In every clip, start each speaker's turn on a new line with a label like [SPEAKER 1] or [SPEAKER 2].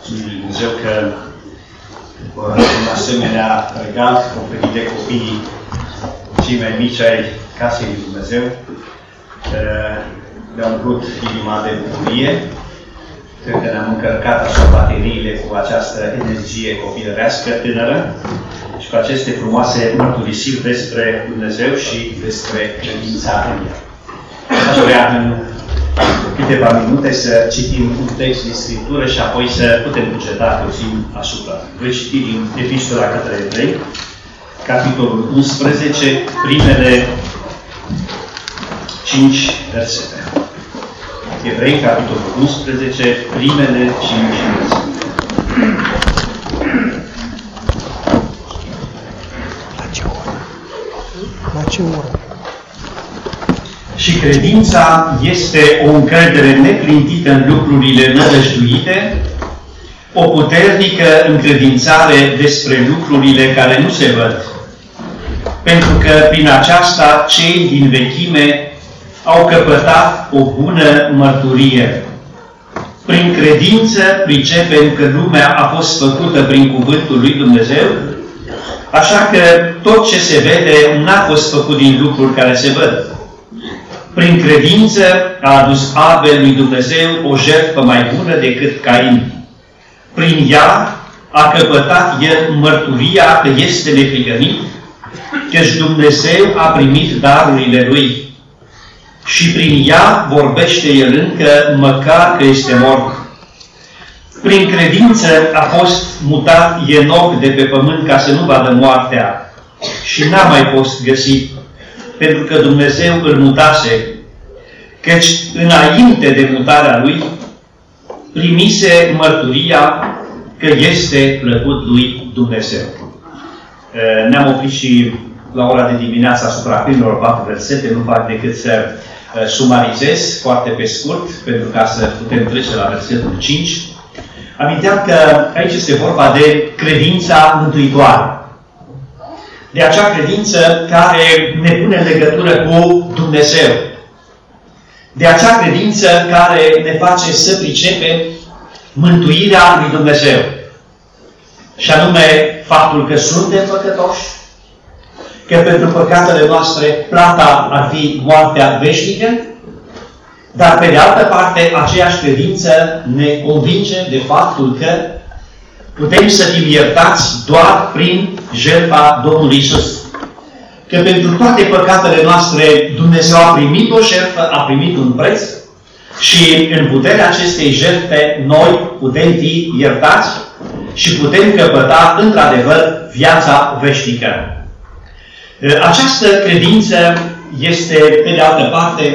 [SPEAKER 1] Mulțumim Lui Dumnezeu că un asemenea regal oferit de copiii cei mai mici ai casei Lui Dumnezeu le-a umplut inima de bucurie. Cred că ne-am încărcat așa bateriile cu această energie copilărească tânără și cu aceste frumoase mărturisiri despre Dumnezeu și despre credința în El. Aș vrea în câteva minute să citim un text din Scriptură și apoi să putem buceta puțin asupra. Voi citi din Epistola către Evrei, capitolul 11, primele 5 versete. Evrei, capitolul 11, primele 5 versete.
[SPEAKER 2] La ce oră?
[SPEAKER 1] Și credința este o încredere neclintită în lucrurile nădăjduite, o puternică încredințare despre lucrurile care nu se văd. Pentru că prin aceasta cei din vechime au căpătat o bună mărturie. Prin credință pricepem că lumea a fost făcută prin cuvântul lui Dumnezeu, așa că tot ce se vede n-a fost făcut din lucruri care se văd. Prin credință a adus Abel lui Dumnezeu o jertfă mai bună decât Cain. Prin ea a căpătat el mărturia că este neprihănit, căci Dumnezeu a primit darurile lui. Și prin ea vorbește el încă, măcar că este mort. Prin credință a fost mutat Enoch de pe pământ ca să nu vadă moartea și n-a mai fost găsit, pentru că Dumnezeu îl mutase, căci înainte de mutarea lui primise mărturia că este plăcut lui Dumnezeu. Ne-am oprit și la ora de dimineață asupra primilor 4 versete, nu fac decât să sumarizez foarte pe scurt, pentru ca să putem trece la versetul 5. Aminteam că aici este vorba de credința mântuitoare. De acea credință care ne pune în legătură cu Dumnezeu. De acea credință care ne face să pricepem mântuirea lui Dumnezeu. Și anume faptul că suntem păcătoși, că pentru păcatele noastre plata ar fi moartea veșnică, dar pe de altă parte aceeași credință ne convinge de faptul că putem să fim iertați doar prin jertfa Domnului Iisus. Că pentru toate păcatele noastre Dumnezeu a primit o jertfă, a primit un preț și în puterea acestei jertfe noi putem fi iertați și putem căpăta într-adevăr viața veșnică. Această credință este, pe de altă parte,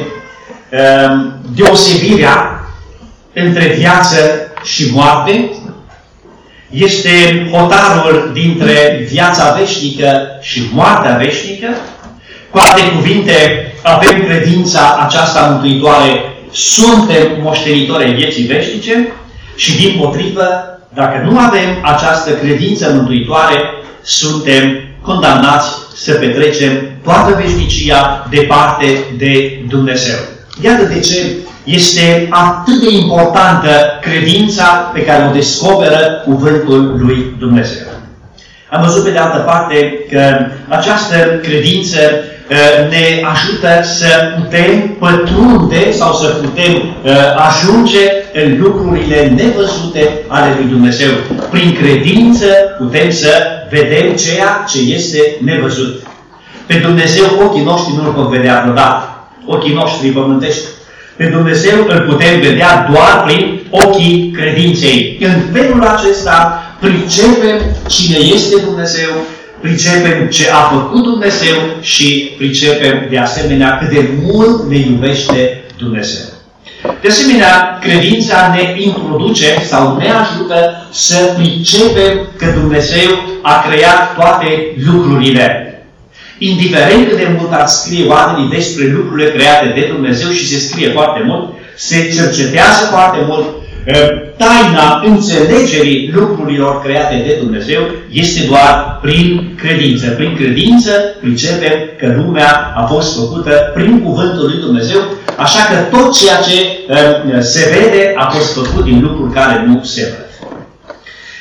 [SPEAKER 1] deosebirea între viață și moarte, este hotarul dintre viața veșnică și moartea veșnică. Cu alte cuvinte, avem credința aceasta mântuitoare, suntem moștenitori ai vieții veșnice și, dimpotrivă, dacă nu avem această credință mântuitoare, suntem condamnați să petrecem toată veșnicia departe de Dumnezeu. Iată de ce este atât de importantă credința pe care o descoperă cuvântul lui Dumnezeu. Am văzut pe de altă parte că această credință ne ajută să putem pătrunde sau să putem ajunge în lucrurile nevăzute ale lui Dumnezeu. Prin credință putem să vedem ceea ce este nevăzut. Pe Dumnezeu ochii noștri nu îl pot vedea vreodată. Ochii noștri pământești. Pe Dumnezeu îl putem vedea doar prin ochii credinței. În felul acesta pricepem cine este Dumnezeu, pricepem ce a făcut Dumnezeu și pricepem de asemenea cât de mult ne iubește Dumnezeu. De asemenea, credința ne introduce sau ne ajută să pricepem că Dumnezeu a creat toate lucrurile. Indiferent cât de mult ar scrie oamenii despre lucrurile create de Dumnezeu și se scrie foarte mult, se cercetează foarte mult, taina înțelegerii lucrurilor create de Dumnezeu este doar prin credință. Prin credință pricepem că lumea a fost făcută prin cuvântul lui Dumnezeu, așa că tot ceea ce se vede a fost făcut din lucruri care nu se văd.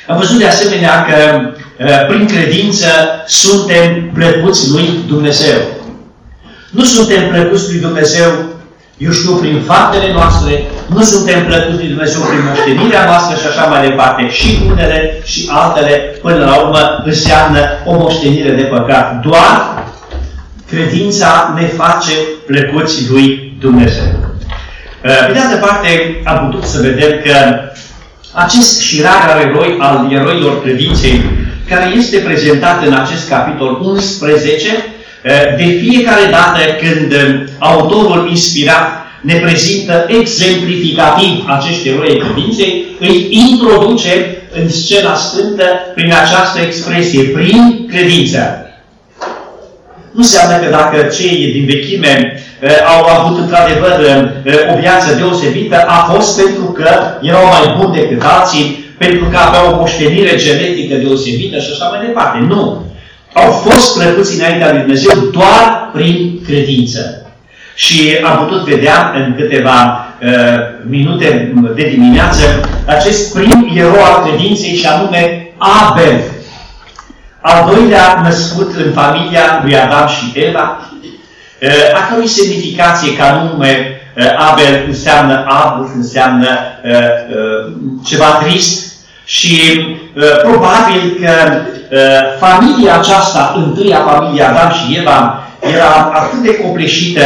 [SPEAKER 1] Am văzut de asemenea că prin credință suntem plăcuți lui Dumnezeu. Nu suntem plăcuți lui Dumnezeu, eu știu, prin faptele noastre, nu suntem plăcuți lui Dumnezeu prin moștenirea noastră și așa mai departe. Și unele și altele, până la urmă, înseamnă o moștenire de păcat. Doar credința ne face plăcuți lui Dumnezeu. Pe de altă parte, am putut să vedem că acest șirar al eroilor credinței, care este prezentat în acest capitol 11, de fiecare dată când autorul inspirat ne prezintă exemplificativ acești eroi credinței, îi introduce în scena sfântă prin această expresie, prin credință. Nu înseamnă că dacă cei din vechime au avut într-adevăr o viață deosebită, a fost pentru că erau mai buni decât alții, pentru că aveau o moștenire genetică deosebită și așa mai departe. Nu. Au fost plăcuți înaintea lui Dumnezeu doar prin credință. Și am putut vedea în câteva minute de dimineață acest prim erou al credinței, și anume Abel. Al doilea născut în familia lui Adam și Eva, a cărui semnificație ca nume Abel înseamnă abur, înseamnă ceva trist. Și probabil că familia aceasta, întâia familie Adam și Eva, era atât de copleșită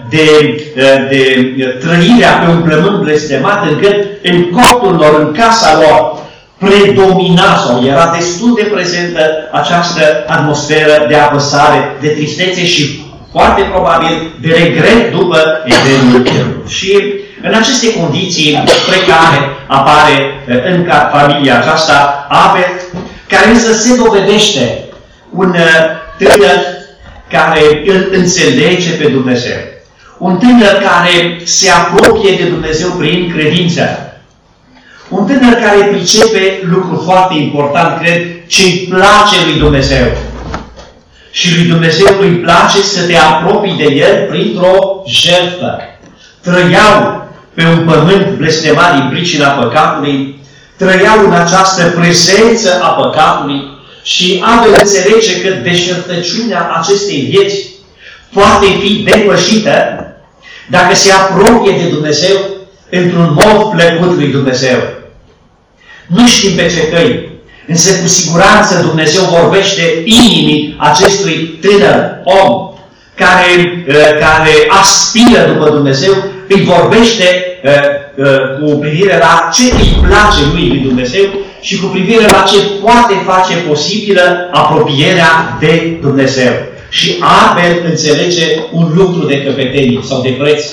[SPEAKER 1] de trăirea pe un plămân blestemat, încât în cortul lor, în casa lor, predomina sau era destul de prezentă această atmosferă de apăsare, de tristețe și foarte probabil de regret după Edenul. Și în aceste condiții precare apare în familia aceasta Abel, care însă se dovedește un tânăr care îl înțelege pe Dumnezeu. Un tânăr care se apropie de Dumnezeu prin credință. Un tânăr care pricepe lucruri foarte important, cred, ce-i place lui Dumnezeu. Și lui Dumnezeu îi place să te apropii de El printr-o jertfă. Trăiau pe un pământ blestemat din pricina păcatului, trăiau în această prezență a păcatului și Abel înțelege că deșertăciunea acestei vieți poate fi depășită dacă se apropie de Dumnezeu într-un mod plăcut lui Dumnezeu. Nu știm pe ce căi, însă cu siguranță Dumnezeu vorbește inimii acestui tânăr om care aspiră după Dumnezeu, îi vorbește cu privire la ce îi place lui Dumnezeu și cu privire la ce poate face posibilă apropierea de Dumnezeu. Și Abel înțelege un lucru de căpetenie sau de preț.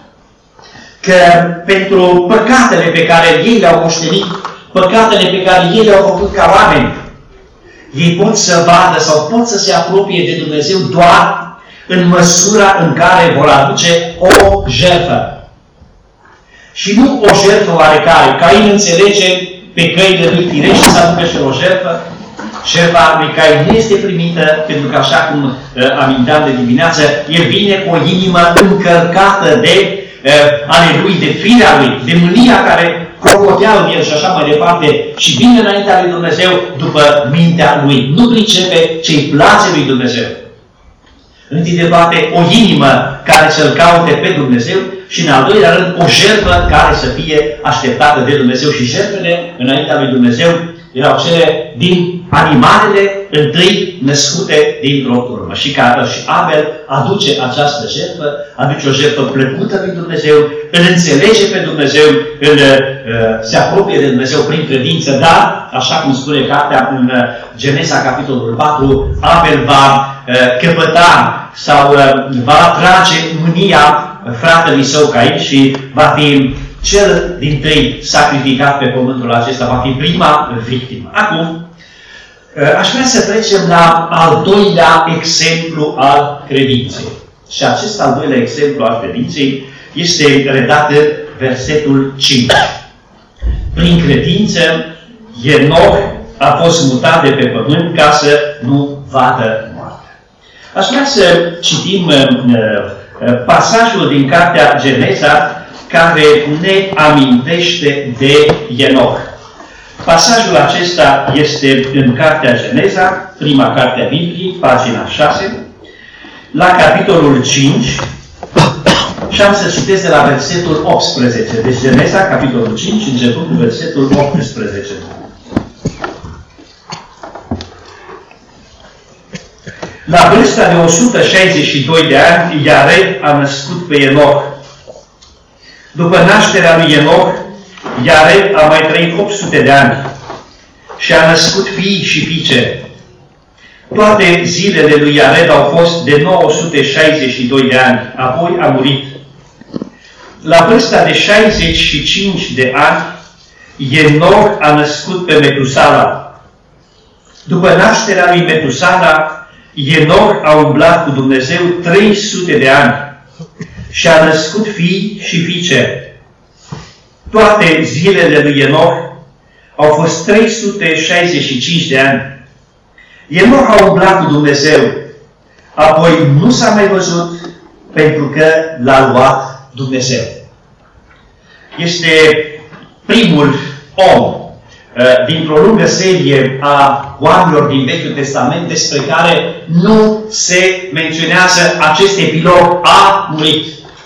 [SPEAKER 1] Că pentru păcatele pe care ei le-au moștenit, păcatele pe care ei le-au făcut ca oameni, ei pot să vadă sau pot să se apropie de Dumnezeu doar în măsura în care vor aduce o jertfă. Și nu o jertfă oarecare. Cain înțelege pe căile lui firești să aducă și o jertfă. Jertfa lui Cain nu este primită, pentru că, așa cum aminteam de dimineață, el vine cu o inimă încărcată de ale lui, de firea lui, de mânia care crocotea în el și așa mai departe, și vine înaintea lui Dumnezeu după mintea lui. Nu pricepe ce-i place lui Dumnezeu. Întâi de toate, o inimă care să-L caute pe Dumnezeu și, în al doilea rând, o jertfă care să fie așteptată de Dumnezeu. Și jertfele înaintea lui Dumnezeu erau cele din animalele întâi născute din urmă. Și Abel aduce această jertfă, aduce o jertfă plăcută lui Dumnezeu, îl înțelege pe Dumnezeu, se apropie de Dumnezeu prin credință, dar, așa cum spune cartea în Genesa, capitolul 4, Abel va căpăta sau va atrage mânia fratelui său Cain și va fi cel dintâi sacrificat pe pământul acesta, va fi prima victimă. Acum, aș vrea să trecem la al doilea exemplu al credinței. Și acest al doilea exemplu al credinței este redat în versetul 5. Prin credință, Enoch a fost mutat de pe pământ ca să nu vadă moartea. Aș vrea să citim pasajul din cartea Genesa care ne amintește de Enoch. Pasajul acesta este în Cartea Geneza, prima carte a Bibliei, pagina 6, la capitolul 5, și am să citesc de la versetul 18. Deci Geneza, capitolul 5, începând cu versetul 18. La vârsta de 162 de ani, Iared a născut pe Enoch. După nașterea lui Enoch, Iared a mai trăit 800 de ani și a născut fii și fiice. Toate zilele lui Iared au fost de 962 de ani, apoi a murit. La vârsta de 65 de ani, Enoch a născut pe Metusala. După nașterea lui Metusala, Enoch a umblat cu Dumnezeu 300 de ani și a născut fii și fiice. Toate zilele lui Enoch au fost 365 de ani. Enoch a umblat cu Dumnezeu, apoi nu s-a mai văzut pentru că l-a luat Dumnezeu. Este primul om dintr-o lungă serie a oamenilor din Vechiul Testament despre care nu se menționează acest epilog: a murit.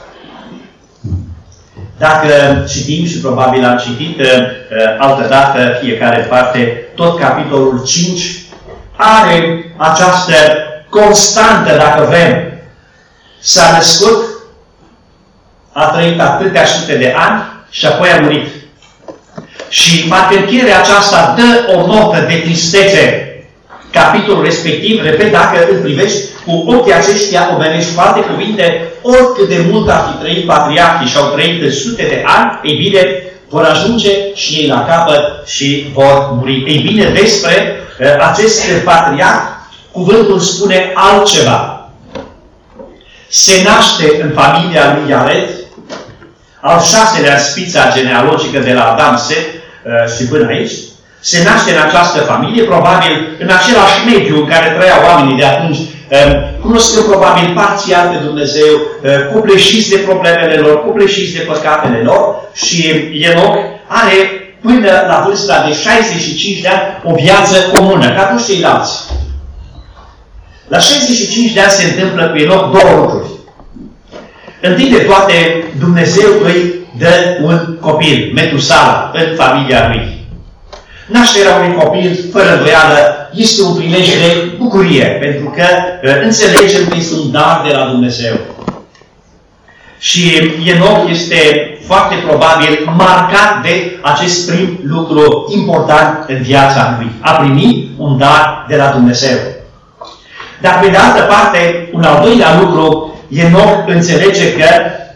[SPEAKER 1] Dacă citim, și probabil am citit altădată fiecare parte, tot capitolul 5 are această constantă, dacă vrem. S-a născut, a trăit atâtea sute de ani și apoi a murit. Și parcă încheierea aceasta dă o notă de tristețe. Capitolul respectiv, repet, dacă îl privești cu ochii aceștia omenești, cu alte cuvinte, oricât de mult ar fi trăit patriarhii și au trăit de sute de ani, ei bine, vor ajunge și ei la capăt și vor muri. Ei bine, despre acest patriarh, cuvântul spune altceva. Se naște în familia lui Iared, al 6-lea spița genealogică de la Adam, Set și până aici, se naște în această familie, probabil în același mediu în care trăiau oamenii de atunci, cunoscând probabil parțial pe Dumnezeu, copleșiți de problemele lor, copleșiți de păcatele lor, și Enoch are până la vârsta de 65 de ani o viață comună, ca toți ceilalți. La 65 de ani se întâmplă cu Enoch două lucruri. Întâi de toate, Dumnezeu îi dă un copil, Metusala, în familia lui. Nașterea unui copil, fără îndoială, este un prilej de bucurie, pentru că înțelegem că este un dar de la Dumnezeu. Și Enoch este foarte probabil marcat de acest prim lucru important în viața lui. A primit un dar de la Dumnezeu. Dar, pe de altă parte, un al doilea lucru, Enoch înțelege că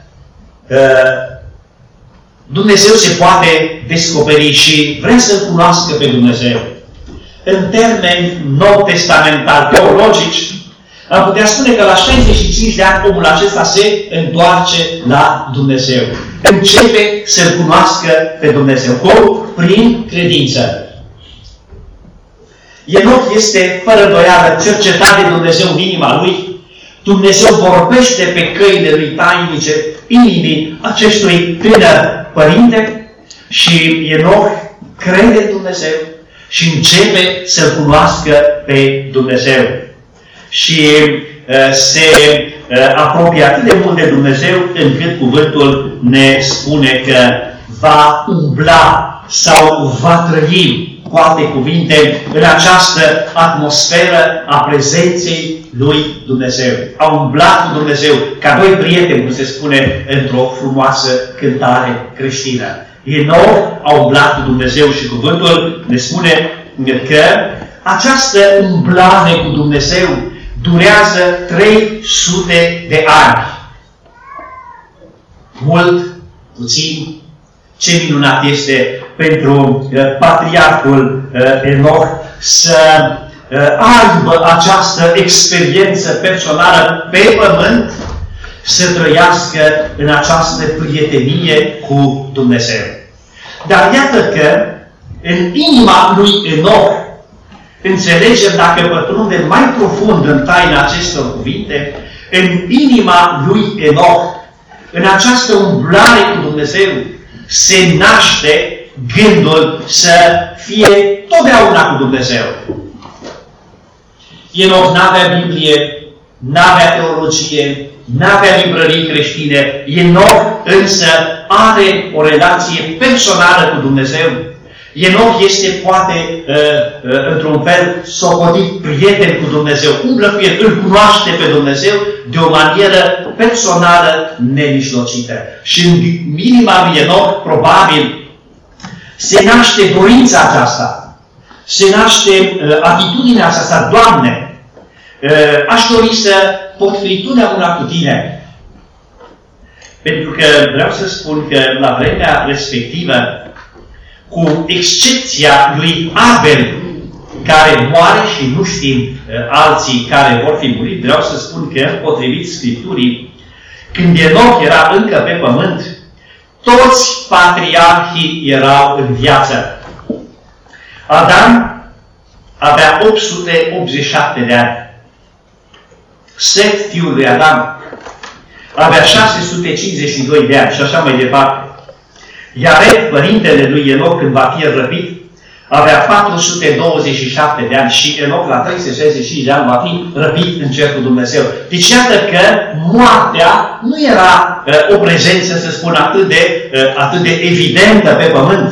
[SPEAKER 1] Dumnezeu se poate descoperi și vrea să-L cunoască pe Dumnezeu. În termeni nou-testamentali, teologici, am putea spune că la 65 de ani omul acesta se întoarce la Dumnezeu. Începe să-L cunoască pe Dumnezeu. Cum? Prin credință. Enoch este, fără îndoială, cercetat de Dumnezeu în inima lui. Dumnezeu vorbește pe căile lui tainice inimii acestui tânăr părinte și Enoch crede în Dumnezeu și începe să-L cunoască pe Dumnezeu. Și se apropie atât de mult de Dumnezeu încât cuvântul ne spune că va umbla sau va trăi, cu alte cuvinte, în această atmosferă a prezenței lui Dumnezeu. A umblat cu Dumnezeu ca doi prieteni, cum se spune într-o frumoasă cântare creștină. Enoch a umblat cu Dumnezeu și cuvântul ne spune că această umblare cu Dumnezeu durează 300 de ani. Mult, puțin, ce minunat este pentru patriarhul Enoch să aibă această experiență personală pe pământ, să trăiască în această prietenie cu Dumnezeu. Dar iată că în inima lui Enoch înțelegem, dacă pătrundem mai profund în taina acestor cuvinte, în inima lui Enoch, în această umblare cu Dumnezeu, se naște gândul să fie totdeauna cu Dumnezeu. Enoch n-avea Biblie, n-avea teologie, n-avea librării creștine. Enoch însă are o relație personală cu Dumnezeu. Enoch este poate, într-un fel, socotit prieten cu Dumnezeu. Umblă cu el, îl cunoaște pe Dumnezeu de o manieră personală nemijlocită. Și în inima lui Enoch, probabil, se naște dorința aceasta. Se naște atitudinea aceasta, Doamne, aș dori să pot fi totdeauna cu Tine. Pentru că vreau să spun că la vremea respectivă, cu excepția lui Abel, care moare și nu știm alții care vor fi murit, vreau să spun că, potrivit Scripturii, când Enoch era încă pe pământ, toți patriarhii erau în viață. Adam avea 887 de ani. Set, fiul lui Adam, avea 652 de ani și așa mai departe. Iared, părintele lui Enoch, când va fi răpit, avea 427 de ani și Enoch, la 365 de ani, va fi răpit în cerul Dumnezeu. Deci iată că moartea nu era o prezență, să spun, atât de evidentă pe pământ.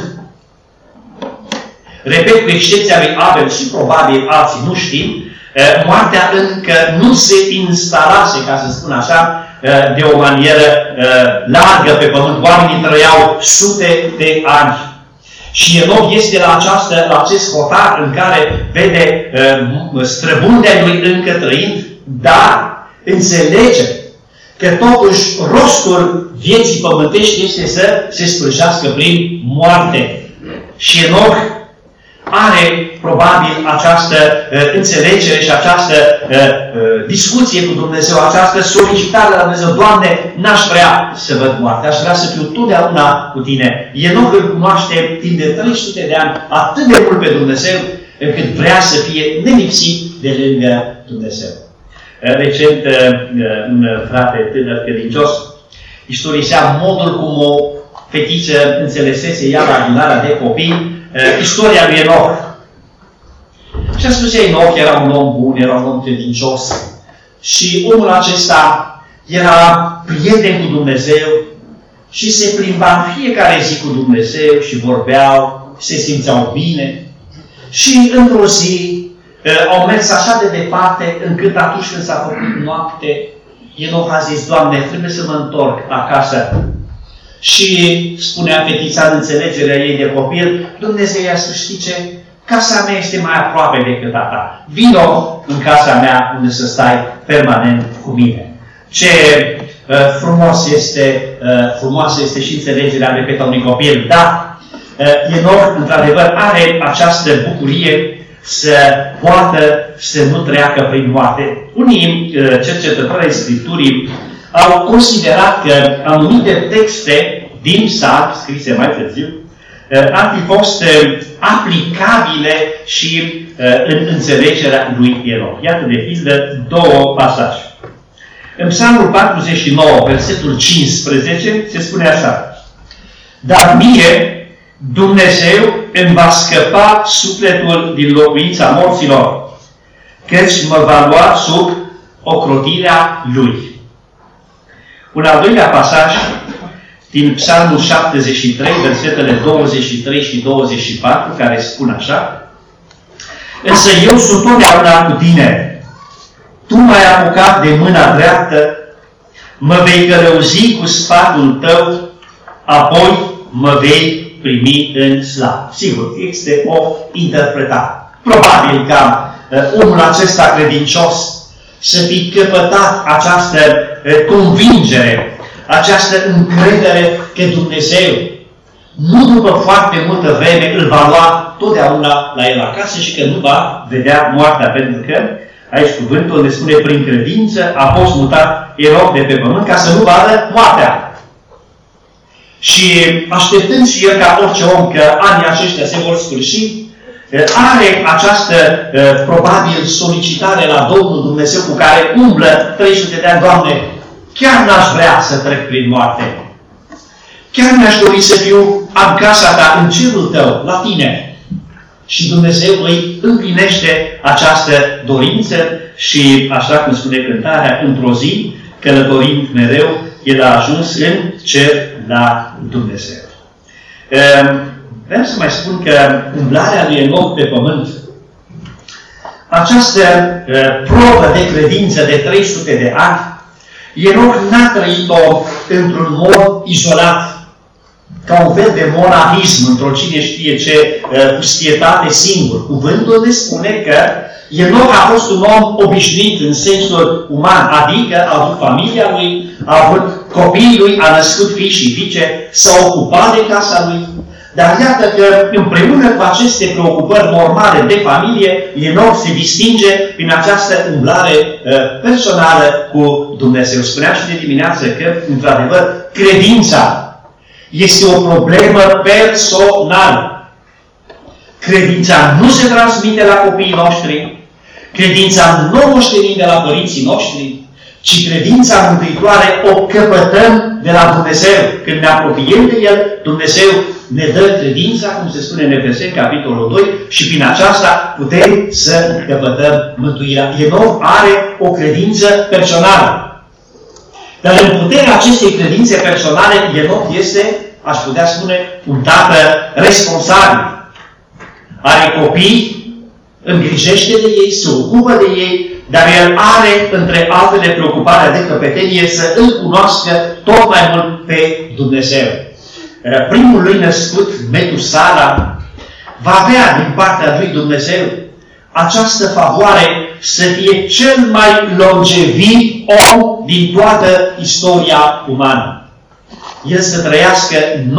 [SPEAKER 1] Repet, cu excepția lui Abel și probabil alții nu știm, moartea încă nu se instalase, ca să spun așa, de o manieră largă pe pământ. Oamenii trăiau sute de ani. Și Enoch este la acest hotar în care vede străbundea lui încă trăind, dar înțelege că totuși rostul vieții pământești este să se sfârșească prin moarte. Și Enoch are probabil această înțelegere și această discuție cu Dumnezeu, această solicitare la Dumnezeu. Doamne, n-aș vrea să văd moartea, aș vrea să fiu totdeauna cu Tine. Enoch îl cunoaște timp de 300 de ani atât de mult pe Dumnezeu, încât vrea să fie nelipsit de lângă Dumnezeu. Recent, un frate tânăr credincios istorisea modul cum o fetiță înțelesese ea la adunarea de copii istoria lui Enoch. Și a spus, Enoch era un om bun, era un om credincios și omul acesta era prieten cu Dumnezeu și se plimba în fiecare zi cu Dumnezeu și vorbeau, se simțeau bine. Și într-o zi au mers așa de departe încât atunci când s-a făcut noapte, Enoch a zis, Doamne, trebuie să mă întorc acasă. Și spunea fetița în înțelegerea ei de copil, Dumnezeu i-a spus, știi ce? Casa mea este mai aproape decât a ta. Vino în casa mea unde să stai permanent cu mine. Ce frumoasă este și înțelegerea, repet, a unui copil. Dar Enoch, într-adevăr, are această bucurie să poată să nu treacă prin moarte. Unii cercetători ai Scripturii au considerat că anumite texte din Psalm, scrise mai târziu, ar fi fost aplicabile și în înțelegerea lui Enoch. Iată de pildă două pasaje. În Psalmul 49, versetul 15, se spune așa: Dar mie, Dumnezeu îmi va scăpa sufletul din locuința morților, căci mă va lua sub ocrotirea Lui. Un al doilea pasaj din Psalmul 73, versetele 23 și 24, care spun așa: Însă eu sunt totdeauna cu tine. Tu m-ai apucat de mâna dreaptă, mă vei călăuzi cu sfatul tău, apoi mă vei primi în slavă. Sigur, este o interpretare. Probabil ca omul acesta credincios să fi căpătat această convingere, această încredere că Dumnezeu, nu după foarte multă vreme, îl va lua totdeauna la el acasă și că nu va vedea moartea. Pentru că, aici cuvântul ne spune, prin credință a fost mutat Enoch de pe pământ ca să nu vadă moartea. Și așteptând și el ca orice om că anii aceștia se vor sfârși, are această, probabil, solicitare la Domnul Dumnezeu cu care umblă 300 de ani. Doamne, chiar n-aș vrea să trec prin moarte. chiar mi-aș dori să fiu în casa ta, în cerul tău, la tine. Și Dumnezeu îi împlinește această dorință și, așa cum spune cântarea, într-o zi, călătorind mereu, el a ajuns în cer la Dumnezeu. Vreau să mai spun că umblarea lui Enoch pe pământ, această probă de credință de 300 de ani, Enoch n-a trăit-o într-un mod izolat, ca un fel de monahism, într-o cine știe ce pustietate singur. Cuvântul ne spune că Enoch a fost un om obișnuit în sensul uman, adică a avut familia lui, a avut copiii lui, a născut fii și fiice, s-a ocupat de casa lui. Dar iată că împreună cu aceste preocupări normale de familie, Enoch se distinge prin această umblare personală cu Dumnezeu. Spuneam și de dimineață că, într-adevăr, credința este o problemă personală. Credința nu se transmite la copiii noștri, credința nu o moștenim de la părinții noștri, ci credința mântuitoare o căpătăm de la Dumnezeu. Când ne apropiem de El, Dumnezeu ne dă credința, cum se spune în Efeseni, capitolul 2, și prin aceasta putem să căpătăm mântuirea. Enoch are o credință personală. Dar în puterea acestei credințe personale, Enoch este, aș putea spune, un tată responsabil. Are copii, îngrijește de ei, se ocupă de ei, dar el are, între altele, preocuparea de căpetenie să îl cunoască tot mai mult pe Dumnezeu. Primul lui născut, Metusala, va avea din partea lui Dumnezeu această favoare să fie cel mai longeviv om din toată istoria umană. El să trăiască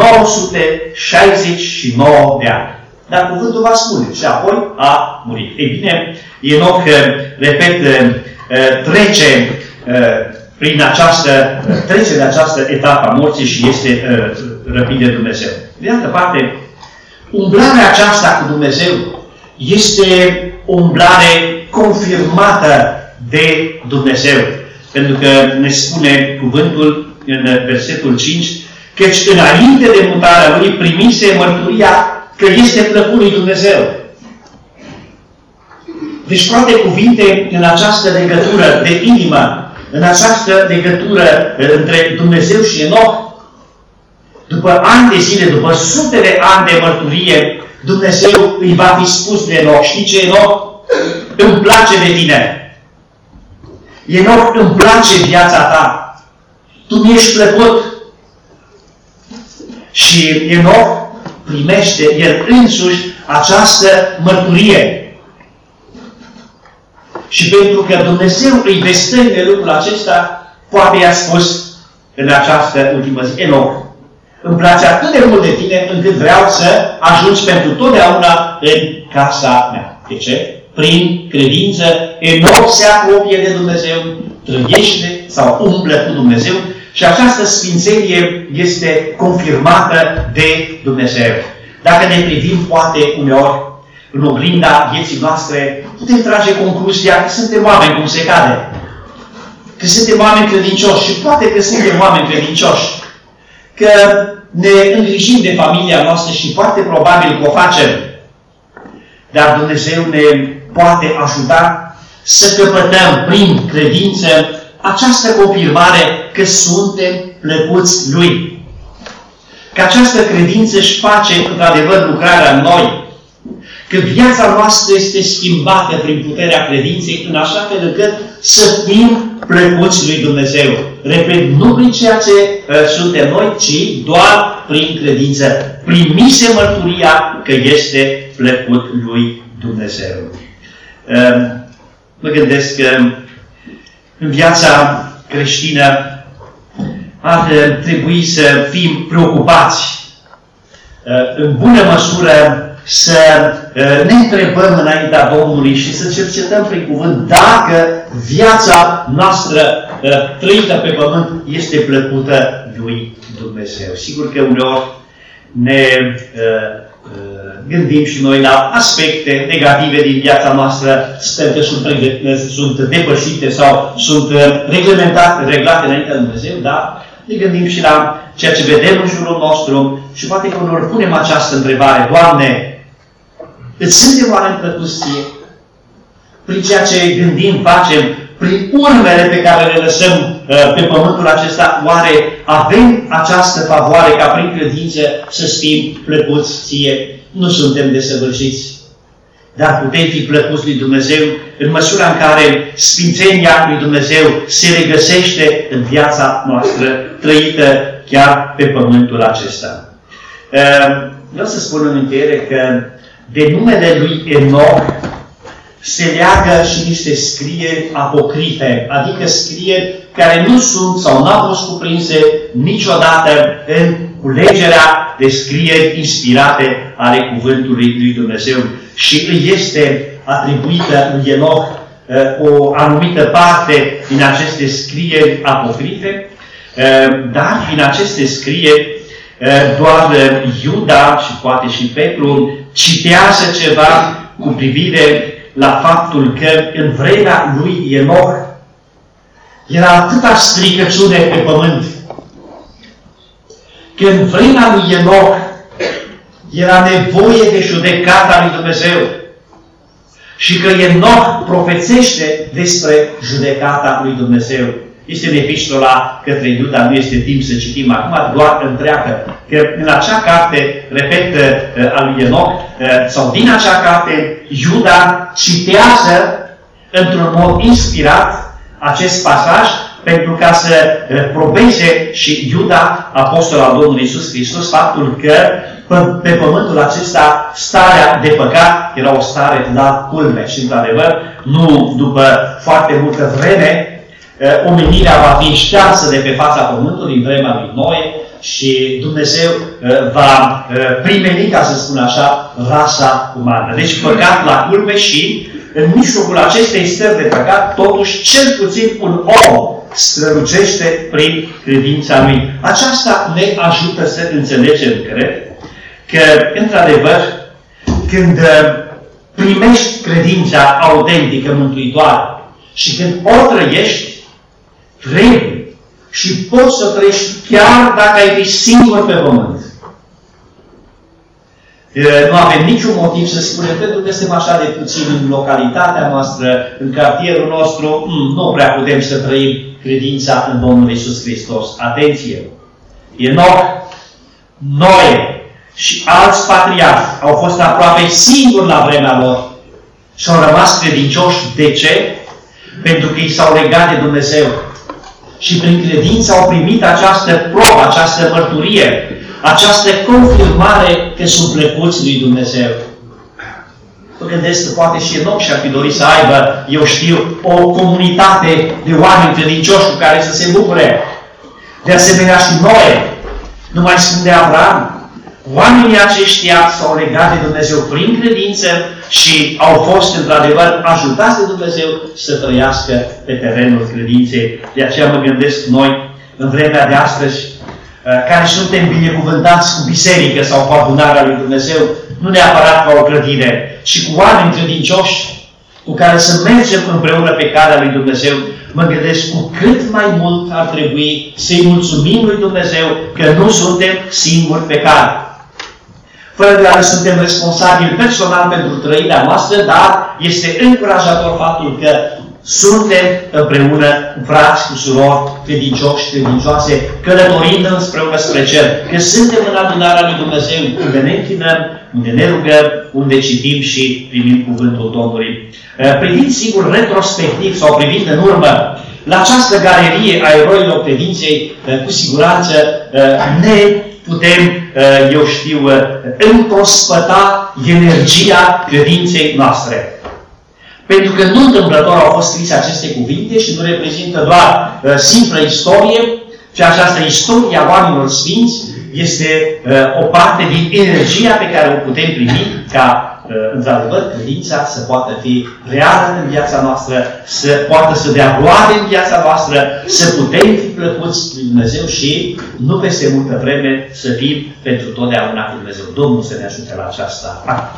[SPEAKER 1] 969 de ani. Dar cuvântul va spune și apoi a murit. Ei bine, Enoch, repet, trece de această etapă a morții și este răpit de Dumnezeu. De altă parte, umblarea aceasta cu Dumnezeu este o umblare confirmată de Dumnezeu. Pentru că ne spune cuvântul în versetul 5, căci înainte de mutarea lui primise mărturia că este plăcut lui Dumnezeu. Deci toate cuvinte în această legătură de inimă, în această legătură între Dumnezeu și Enoch, după ani de zile, după sute de ani de mărturie, Dumnezeu îi va fi spus de Enoch. Știi ce, Enoch? Îmi place de tine. Enoch, îmi place viața ta. Tu mi-ești plăcut. Și Enoch primește el însuși această mărturie. Și pentru că Dumnezeu îi vestăie lucrul acesta, poate i-a spus în această ultimă zi, Enoch, îmi place atât de mult de tine încât vreau să ajungi pentru totdeauna în casa mea. De ce? Prin credință, Enoch se apropie de Dumnezeu, trăiește sau umblă cu Dumnezeu și această sfințenie este confirmată de Dumnezeu. Dacă ne privim, poate uneori, în oglinda vieții noastre, putem trage concluzia că suntem oameni cum se cade. Că suntem oameni credincioși și poate că suntem oameni credincioși. Că ne îngrijim de familia noastră și foarte probabil că o facem. Dar Dumnezeu ne poate ajuta să căpătăm prin credință această confirmare că suntem plăcuți Lui. Că această credință își face într-adevăr lucrarea în noi. Că viața noastră este schimbată prin puterea credinței în așa fel încât să fim plăcuți lui Dumnezeu. Repet, nu prin ceea ce suntem noi, ci doar prin credință. Primise mărturia că este plăcut lui Dumnezeu. Mă gândesc că în viața creștină ar trebui să fim preocupați în bună măsură să ne întrebăm înaintea Domnului și să cercetăm prin cuvânt dacă viața noastră trăită pe pământ este plăcută lui Dumnezeu. Sigur că uneori ne gândim și noi la aspecte negative din viața noastră, sper că sunt depășite sau sunt reglate înaintea lui Dumnezeu, dar ne gândim și la ceea ce vedem în jurul nostru și poate că unor punem această întrebare: Doamne, îți suntem oare împlăcuți Ție? Prin ceea ce gândim, facem, prin urmele pe care le lăsăm pe pământul acesta, oare avem această favoare ca prin credință să fim plăcuți Ție? Nu suntem desăvârșiți, dar putem fi plăcuți lui Dumnezeu în măsura în care sfințenia lui Dumnezeu se regăsește în viața noastră, trăită chiar pe pământul acesta. Vreau să spun în încheiere că de numele lui Enoch se leagă și niște scrieri apocrife, adică scrieri care nu sunt sau nu au fost cuprinse niciodată în culegerea de scrieri inspirate ale Cuvântului lui Dumnezeu. Și îi este atribuită lui Enoch o anumită parte din aceste scrieri apocrife, dar din aceste scrieri doar Iuda și poate și Petru citează ceva cu privire la faptul că în vremea lui Enoch era atâta stricăciune pe pământ, că în vremea lui Enoch era nevoie de judecata lui Dumnezeu și că Enoch profețește despre judecata lui Dumnezeu. Este în epistola către Iuda, nu este timp să citim acum, doar întreagă că în acea carte, repet, a lui Enoch, sau din acea carte, Iuda citează într-un mod inspirat acest pasaj pentru ca să probeze și Iuda, apostol al Domnului Iisus Hristos, faptul că pe pământul acesta starea de păcat era o stare la culme. Și, într-adevăr, nu după foarte multă vreme, omenirea va fi ștearsă de pe fața pământului în vremea lui Noe și Dumnezeu va primeni, ca să spun așa, rasa umană. Deci păcat la culme și în mijlocul acestei stări de păcat, totuși, cel puțin un om strălucește prin credința lui. Aceasta ne ajută să înțelegem, cred, că, într-adevăr, când primești credința autentică, mântuitoare, și când o trăiești, trebuie și poți să trăiești chiar dacă ai fi singur pe pământ. Nu avem niciun motiv să spunem, pentru că suntem așa de puțin în localitatea noastră, în cartierul nostru, nu prea putem să trăim credința în Domnul Iisus Hristos. Atenție! Enoch, Noe și alți patriarhi au fost aproape singuri la vremea lor și au rămas credincioși. De ce? Pentru că ei s-au legat de Dumnezeu. Și prin credință au primit această probă, această mărturie, această confirmare că sunt plăcuți lui Dumnezeu. Mă gândesc că poate și Enoch și-ar fi dorit să aibă, eu știu, o comunitate de oameni credincioși cu care să se bucure. De asemenea și Noe, nu mai spun de Avram. Oamenii aceștia s-au legat de Dumnezeu prin credință și au fost, într-adevăr, ajutați de Dumnezeu să trăiască pe terenul credinței. De aceea mă gândesc noi, în vremea de astăzi, care suntem binecuvântați cu biserică sau cu adunarea lui Dumnezeu, nu neapărat ca o clădire, ci cu oameni credincioși cu care să mergem împreună pe calea lui Dumnezeu, mă gândesc cu cât mai mult ar trebui să-i mulțumim lui Dumnezeu că nu suntem singuri pe cale. Fără de a suntem responsabili personal pentru trăirea noastră, dar este încurajator faptul că suntem împreună frați cu surori credincioși, credincioase, călătorind împreună spre cer. Că suntem în adunarea lui Dumnezeu, unde ne închinăm, unde ne rugăm, unde citim și primim cuvântul Domnului. Privind sigur retrospectiv sau privind în urmă la această galerie a eroilor credinței, cu siguranță ne putem, eu știu, înprospăta energia credinței noastre. Pentru că nu întâmplător au fost scrise aceste cuvinte și nu reprezintă doar simplă istorie, ci această istorie a oamenilor sfinți este o parte din energia pe care o putem primi ca, într-adevăr, credința să poată fi reală în viața noastră, să poată să dea roade în viața noastră, să putem fi plăcuți lui Dumnezeu și, nu peste multă vreme, să fim pentru totdeauna cu Dumnezeu. Domnul să ne ajute la aceasta.